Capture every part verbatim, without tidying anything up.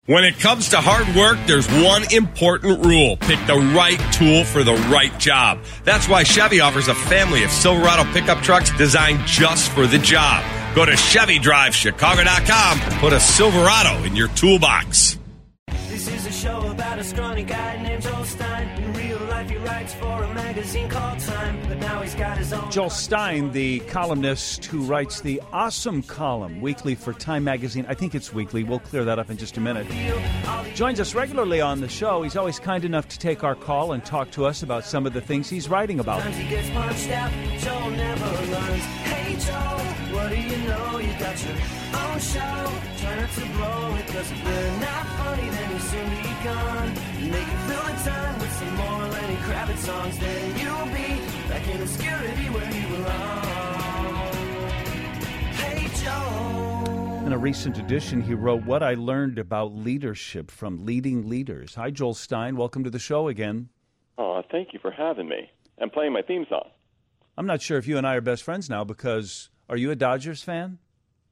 When it comes to hard work, there's one important rule. Pick the right tool for the right job. That's why Chevy offers a family of Silverado pickup trucks designed just for the job. Go to Chevy Drive Chicago dot com and put a Silverado in your toolbox. This is a show about a scrawny guy named Joel Stein. In real life, he writes for a magazine called Time, but now he's got his own. Joel Stein, the columnist who writes the Awesome column weekly for Time magazine. I think it's weekly. We'll clear that up in just a minute. Joins us regularly on the show. He's always kind enough to take our call and talk to us about some of the things he's writing about. Sometimes he gets punched out, Joel never learns. Hey Joel, what do you know? You got your own show. Try not to blow it, cause if they're not funny, then you'll soon be gone. Make it fill the time with some more Lenny Kravitz songs, then you'll be back in obscurity where you belong. Hey Joel. In a recent edition, he wrote What I Learned About Leadership from Leading Leaders. Hi, Joel Stein. Welcome to the show again. Oh, thank you for having me and playing my theme song. I'm not sure if you and I are best friends now because are you a Dodgers fan?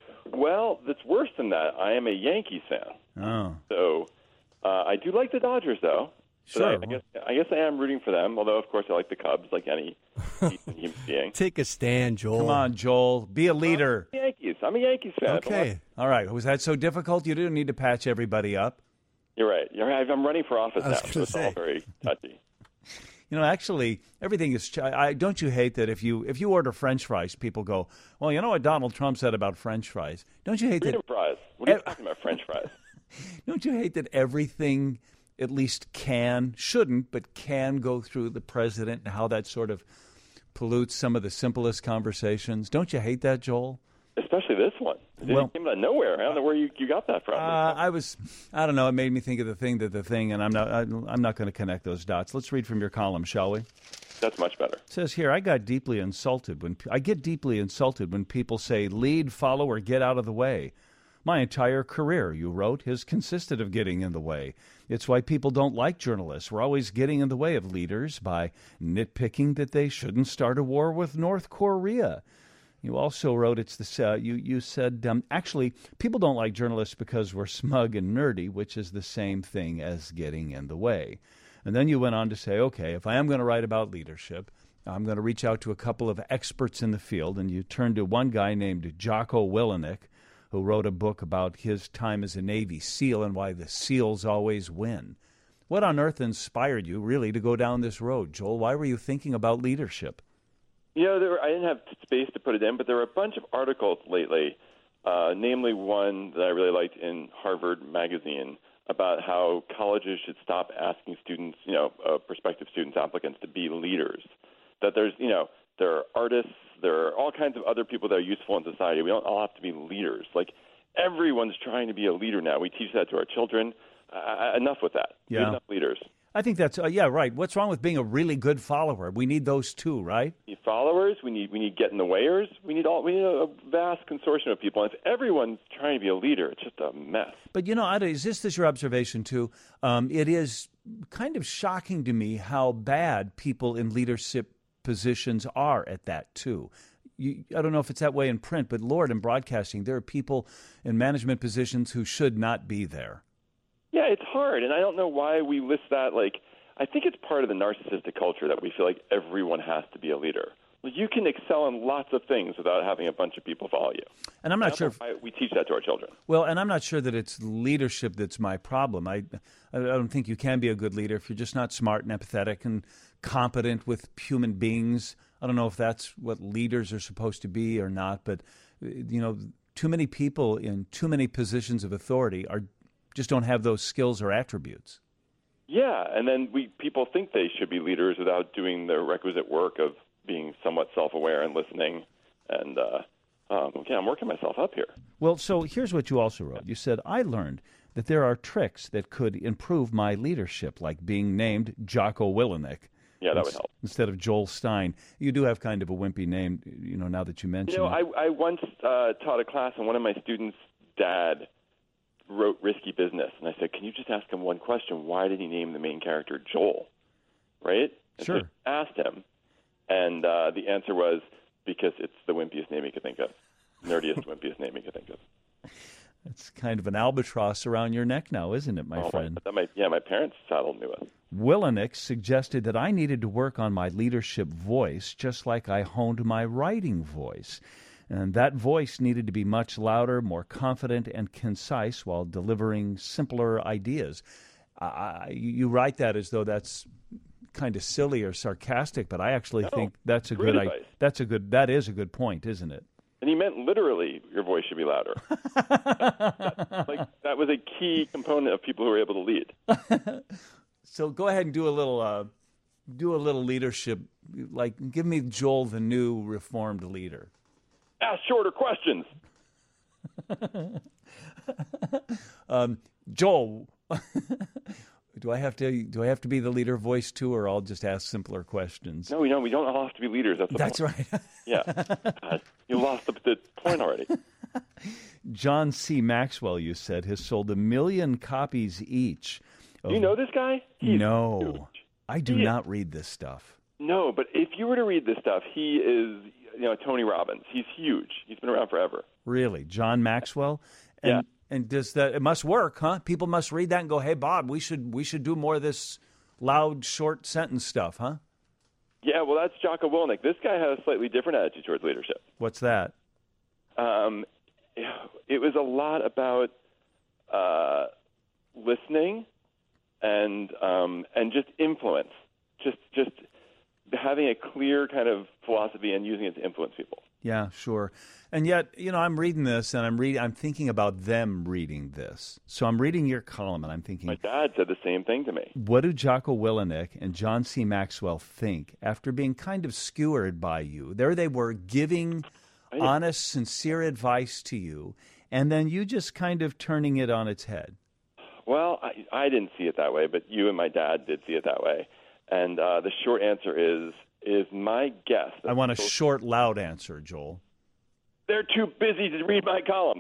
Well, it's worse than that. I am a Yankees fan. Oh. So uh, I do like the Dodgers, though. So Sure. I, I guess I guess I am rooting for them, although, of course, I like the Cubs, like any decent human being. Take a stand, Joel. Come on, Joel. Be a leader. I'm a Yankees. I'm a Yankees fan. Okay. All right. Was that so difficult? You didn't need to patch everybody up. You're right. You're right. I'm running for office I was now, so gonna it's all say. very touchy. You know, actually, everything is. Ch- I, don't you hate that if you if you order French fries, people go, "Well, you know what Donald Trump said about French fries." Don't you hate Freedom that? fries. What are you Eh, talking about, French fries? Don't you hate that everything at least can, shouldn't, but can go through the president and how that sort of pollutes some of the simplest conversations? Don't you hate that, Joel? Especially this one. It Well- came out of nowhere. I don't know where you, you got that from. Uh, I was, I don't know. It made me think of the thing that the thing, and I'm not, I, I'm not going to connect those dots. Let's read from your column, shall we? That's much better. It says here, I got deeply insulted when I get deeply insulted when people say lead, follow, or get out of the way. My entire career, you wrote, has consisted of getting in the way. It's why people don't like journalists. We're always getting in the way of leaders by nitpicking that they shouldn't start a war with North Korea. You also wrote, it's the uh, you you said um, actually people don't like journalists because we're smug and nerdy, which is the same thing as getting in the way. And then you went on to say, okay, if I am going to write about leadership, I'm going to reach out to a couple of experts in the field. And you turned to one guy named Jocko Willenick, who wrote a book about his time as a Navy SEAL and why the SEALs always win. What on earth inspired you really to go down this road, Joel? Why were you thinking about leadership? You know, there were, I didn't have space to put it in, but there were a bunch of articles lately, uh, namely one that I really liked in Harvard Magazine about how colleges should stop asking students, you know, uh, prospective students, applicants, to be leaders. That there's, you know, there are artists, there are all kinds of other people that are useful in society. We don't all have to be leaders. Like, everyone's trying to be a leader now. We teach that to our children. Uh, enough with that. Yeah. We have enough leaders. I think that's, uh, yeah, right. What's wrong with being a really good follower? We need those too, right? We need followers. We need we need get in the wayers. We need all we need a vast consortium of people. And if everyone's trying to be a leader, it's just a mess. But, you know, Ida, is this, this your observation too? Um, it is kind of shocking to me how bad people in leadership positions are at that too. You, I don't know if it's that way in print, but Lord, in broadcasting, there are people in management positions who should not be there. Yeah, it's hard, and I don't know why we list that. Like, I think it's part of the narcissistic culture that we feel like everyone has to be a leader. Like, you can excel in lots of things without having a bunch of people follow you. And I'm not sure if, why we teach that to our children. well, and I'm not sure that it's leadership that's my problem. I, I don't think you can be a good leader if you're just not smart and empathetic and competent with human beings. I don't know if that's what leaders are supposed to be or not, but, you know, too many people in too many positions of authority are just don't have those skills or attributes. Yeah, and then we people think they should be leaders without doing the requisite work of being somewhat self-aware and listening. And, uh, um, okay, I'm working myself up here. Well, so here's what you also wrote. You said, I learned that there are tricks that could improve my leadership, like being named Jocko Willenick. Yeah, that would help. Instead of Joel Stein. You do have kind of a wimpy name, you know, now that you mention You know, it. I, I once uh, taught a class, and one of my students' dad wrote Risky Business. And I said, can you just ask him one question? Why did he name the main character Joel? Right? And Sure. So I asked him, and uh, the answer was because it's the wimpiest name he could think of. Nerdiest, wimpiest name he could think of. It's kind of an albatross around your neck now, isn't it, my oh, friend? That my, yeah, my parents saddled me with. Willenick suggested that I needed to work on my leadership voice just like I honed my writing voice. And that voice needed to be much louder, more confident, and concise while delivering simpler ideas. Uh, you write that as though that's kind of silly or sarcastic, but I actually no, think that's a great good. advice. I, that's a good. That is a good point, isn't it? And he meant literally, your voice should be louder. that, like that was a key component of people who were able to lead. So go ahead and do a little, uh, do a little leadership. Like, give me Joel, the new reformed leader. Ask shorter questions. um, Joel, do I have to? Do I have to be the leader voice too, or I'll just ask simpler questions? No, we don't. We don't all have to be leaders. That's the That's point. right. Yeah, God, you lost the, the point already. John C. Maxwell, you said, has sold a million copies each. Do you know this guy? He's no, huge. I do He not is, read this stuff. No, but if you were to read this stuff, he is, you know, Tony Robbins. He's huge. He's been around forever. Really, John Maxwell? And, yeah. And does that? It must work, huh? People must read that and go, "Hey, Bob, we should we should do more of this loud, short sentence stuff, huh?" Yeah, well, that's Jocko Willink. This guy has a slightly different attitude towards leadership. What's that? Um, it was a lot about uh, listening and um, and just influence, just just having a clear kind of philosophy and using it to influence people. Yeah, sure. And yet, you know, I'm reading this and I'm reading. I'm thinking about them reading this. So I'm reading your column and I'm thinking, my dad said the same thing to me. What do Jocko Willink and John C. Maxwell think after being kind of skewered by you? There they were giving honest, sincere advice to you, and then you just kind of turning it on its head. Well, I, I didn't see it that way, but you and my dad did see it that way. And uh, the short answer is, is my guess. I want a short, loud answer, Joel. They're too busy to read my column.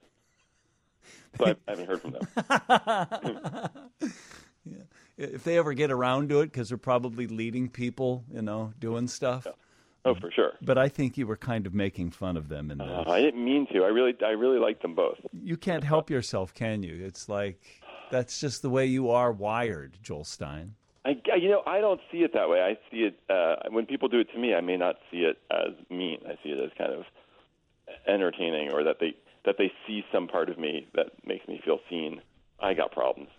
So I, I haven't heard from them. Yeah. If they ever get around to it, because they're probably leading people, you know, doing stuff. Yeah. Oh, for sure. But I think you were kind of making fun of them in this. Uh, I didn't mean to. I really, I really like them both. You can't help yourself, can you? It's like that's just the way you are wired, Joel Stein. I, you know, I don't see it that way. I see it uh, when people do it to me. I may not see it as mean. I see it as kind of entertaining, or that they that they see some part of me that makes me feel seen. I got problems.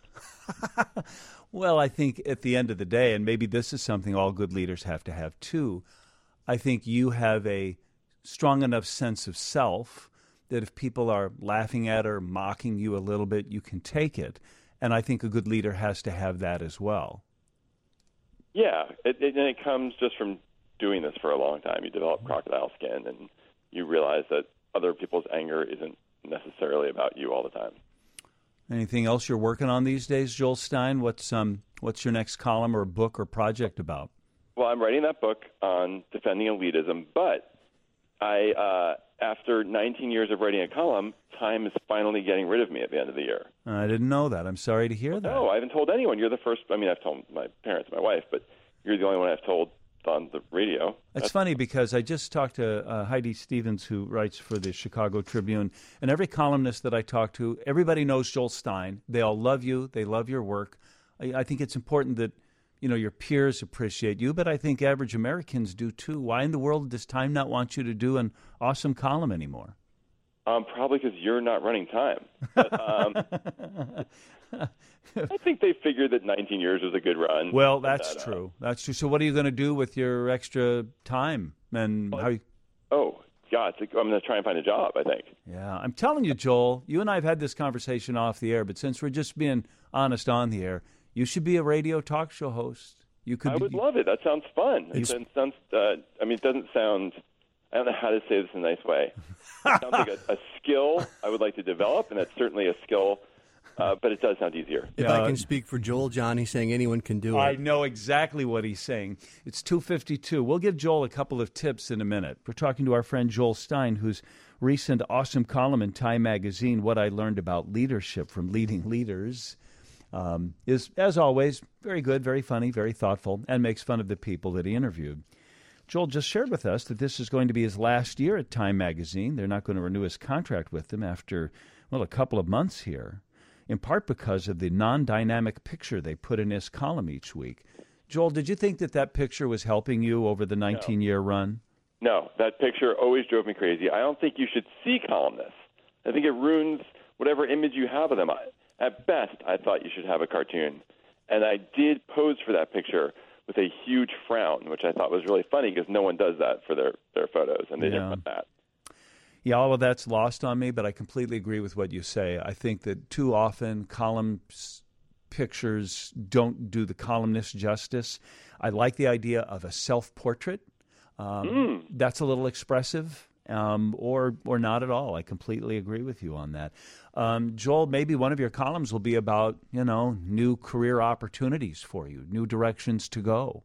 Well, I think at the end of the day, and maybe this is something all good leaders have to have too, I think you have a strong enough sense of self that if people are laughing at or mocking you a little bit, you can take it. And I think a good leader has to have that as well. Yeah, it, it, and it comes just from doing this for a long time. You develop crocodile skin, and you realize that other people's anger isn't necessarily about you all the time. Anything else you're working on these days, Joel Stein? What's um what's your next column or book or project about? Well, I'm writing that book on defending elitism, but I, uh, after nineteen years of writing a column, Time is finally getting rid of me at the end of the year. I didn't know that. I'm sorry to hear that. No, I haven't told anyone. You're the first. I mean, I've told my parents, my wife, but you're the only one I've told on the radio. It's That's funny because I just talked to uh, Heidi Stevens, who writes for the Chicago Tribune, and every columnist that I talk to, everybody knows Joel Stein. They all love you. They love your work. I, I think it's important that, you know, your peers appreciate you, but I think average Americans do too. Why in the world does Time not want you to do an awesome column anymore? Um, probably because you're not running Time. But, um, I think they figured that nineteen years was a good run. Well, that's that, true. Uh, that's true. So what are you going to do with your extra time? And well, how? You... Oh, God, I'm going to try and find a job, I think. Yeah, I'm telling you, Joel, you and I have had this conversation off the air, but since we're just being honest on the air, you should be a radio talk show host. You could. I would be, love it. That sounds fun. It sounds. Uh, I mean, it doesn't sound. I don't know how to say this in a nice way. It sounds like a, a skill I would like to develop, and that's certainly a skill. Uh, but it does sound easier. If Yeah. I can speak for Joel, John, he's saying anyone can do it. I know exactly what he's saying. It's two fifty-two. We'll give Joel a couple of tips in a minute. We're talking to our friend Joel Stein, whose recent awesome column in Time magazine, What I Learned About Leadership from Leading Leaders, um, is, as always, very good, very funny, very thoughtful, and makes fun of the people that he interviewed. Joel just shared with us that this is going to be his last year at Time magazine. They're not going to renew his contract with them after well, a couple of months here, in part because of the non-dynamic picture they put in his column each week. Joel, did you think that that picture was helping you over the nineteen-year run? No, that picture always drove me crazy. I don't think you should see columnists. I think it ruins whatever image you have of them. At best, I thought you should have a cartoon. And I did pose for that picture with a huge frown, which I thought was really funny because no one does that for their, their photos, and they Yeah. didn't want that. Yeah, all of that's lost on me, but I completely agree with what you say. I think that too often column s- pictures don't do the columnist justice. I like the idea of a self-portrait. Um, Mm. That's a little expressive, um, or or not at all. I completely agree with you on that. Um, Joel, maybe one of your columns will be about, you know, new career opportunities for you, new directions to go.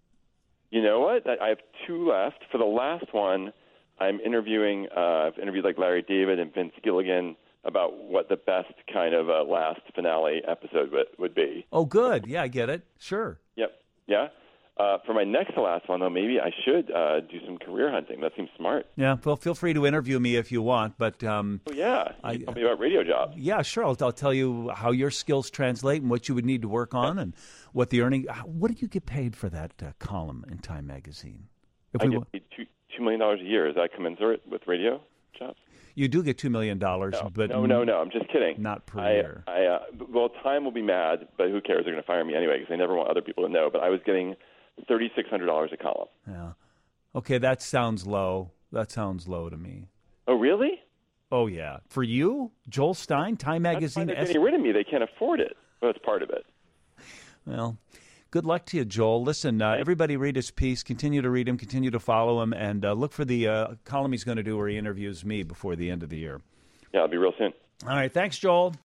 You know what? I I have two left. For the last one, I'm interviewing, uh, I've interviewed like Larry David and Vince Gilligan about what the best kind of uh, last finale episode would, would be. Oh, good. Yeah, I get it. Sure. Yep. Yeah. Uh, for my next to last one, though, maybe I should uh, do some career hunting. That seems smart. Yeah, well, feel free to interview me if you want, but um, Oh, yeah. I- You tell me about radio jobs. yeah, sure. I'll, I'll tell you how your skills translate and what you would need to work on and what the earning. What did you get paid for that uh, column in Time Magazine? If I we get wa- paid two, $2 million dollars a year. Is that commensurate with radio jobs? you do get two million dollars, No, but no, no, no. I'm just kidding. not per I, year. I, uh, well, Time will be mad, but who cares? They're going to fire me anyway because they never want other people to know. But I was getting three thousand six hundred dollars a column. Yeah. Okay, that sounds low. That sounds low to me. Oh, really? Oh, yeah. For you, Joel Stein, Time That's why Magazine. they're S- getting rid of me. They can't afford it. Well, that's part of it. Well, good luck to you, Joel. Listen, uh, everybody read his piece. Continue to read him. Continue to follow him. And uh, look for the uh, column he's going to do where he interviews me before the end of the year. Yeah, I'll be real soon. All right. Thanks, Joel.